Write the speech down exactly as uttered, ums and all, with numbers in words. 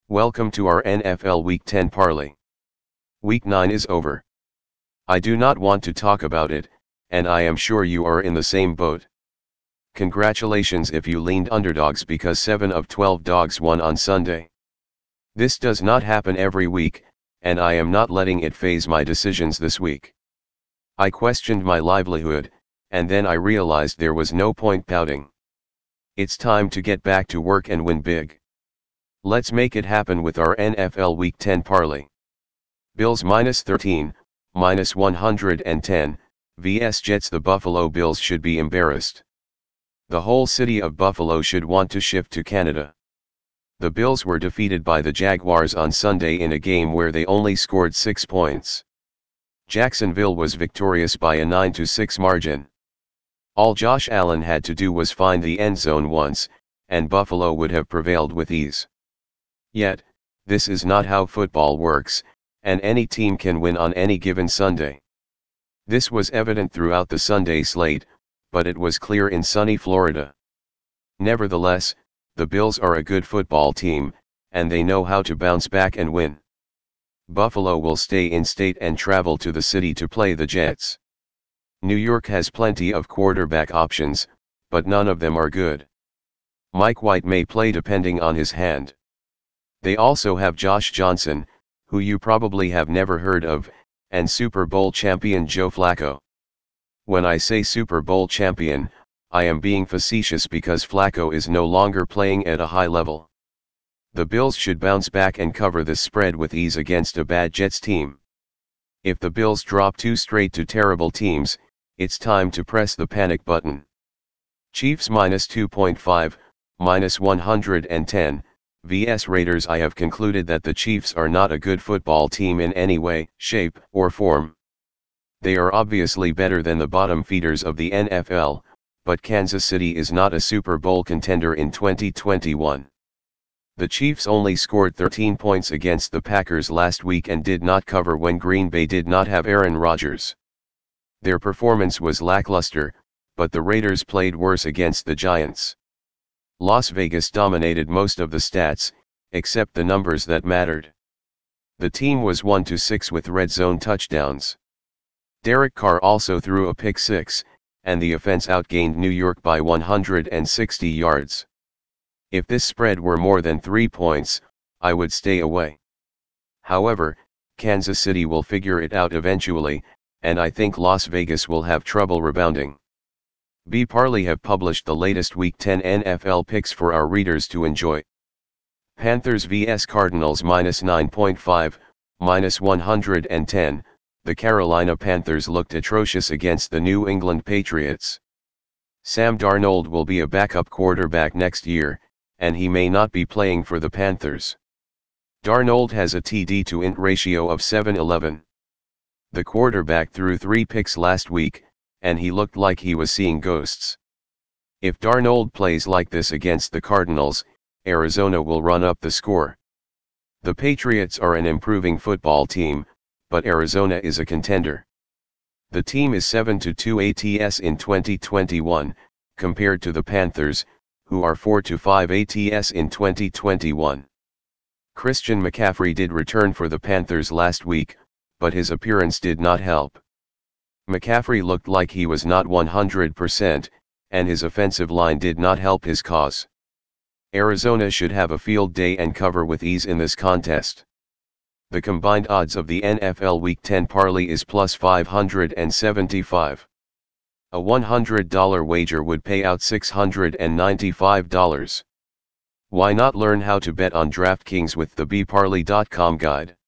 Welcome to our N F L Week ten Parlay. Week nine is over. I do not want to talk about it, and I am sure you are in the same boat. Congratulations if you leaned underdogs because seven of twelve dogs won on Sunday. This does not happen every week, and I am not letting it phase my decisions this week. I questioned my livelihood, and then I realized there was no point pouting. It's time to get back to work and win big. Let's make it happen with our N F L Week ten Parlay. Bills minus thirteen, minus one hundred ten, versus Jets. The Buffalo Bills should be embarrassed. The whole city of Buffalo should want to shift to Canada. The Bills were defeated by the Jaguars on Sunday in a game where they only scored six points. Jacksonville was victorious by a nine to six margin. All Josh Allen had to do was find the end zone once, and Buffalo would have prevailed with ease. Yet, this is not how football works, and any team can win on any given Sunday. This was evident throughout the Sunday slate, but it was clear in sunny Florida. Nevertheless, the Bills are a good football team, and they know how to bounce back and win. Buffalo will stay in state and travel to the city to play the Jets. New York has plenty of quarterback options, but none of them are good. Mike White may play depending on his hand. They also have Josh Johnson, who you probably have never heard of, and Super Bowl champion Joe Flacco. When I say Super Bowl champion, I am being facetious because Flacco is no longer playing at a high level. The Bills should bounce back and cover this spread with ease against a bad Jets team. If the Bills drop two straight to terrible teams, it's time to press the panic button. Chiefs minus two point five, minus one hundred ten, versus Raiders. I have concluded that the Chiefs are not a good football team in any way, shape, or form. They are obviously better than the bottom feeders of the N F L, but Kansas City is not a Super Bowl contender in twenty twenty-one. The Chiefs only scored thirteen points against the Packers last week and did not cover when Green Bay did not have Aaron Rodgers. Their performance was lackluster, but the Raiders played worse against the Giants. Las Vegas dominated most of the stats, except the numbers that mattered. The team was one to six with red zone touchdowns. Derek Carr also threw a pick six, and the offense outgained New York by one hundred sixty yards. If this spread were more than three points, I would stay away. However, Kansas City will figure it out eventually, and I think Las Vegas will have trouble rebounding. B Parlay have published the latest Week ten N F L picks for our readers to enjoy. Panthers versus Cardinals minus nine point five, minus one hundred ten. The Carolina Panthers looked atrocious against the New England Patriots. Sam Darnold will be a backup quarterback next year, and he may not be playing for the Panthers. Darnold has a T D to int ratio of seven eleven. The quarterback threw three picks last week, and he looked like he was seeing ghosts. If Darnold plays like this against the Cardinals, Arizona will run up the score. The Patriots are an improving football team, but Arizona is a contender. The team is seven to two ats in twenty twenty-one, compared to the Panthers, who are four to five ats in twenty twenty-one. Christian McCaffrey did return for the Panthers last week, but his appearance did not help. McCaffrey looked like he was not one hundred percent, and his offensive line did not help his cause. Arizona should have a field day and cover with ease in this contest. The combined odds of the N F L Week ten Parlay is plus five hundred seventy-five. A one hundred dollar wager would pay out six hundred ninety-five dollars. Why not learn how to bet on DraftKings with the B Parlay dot com guide?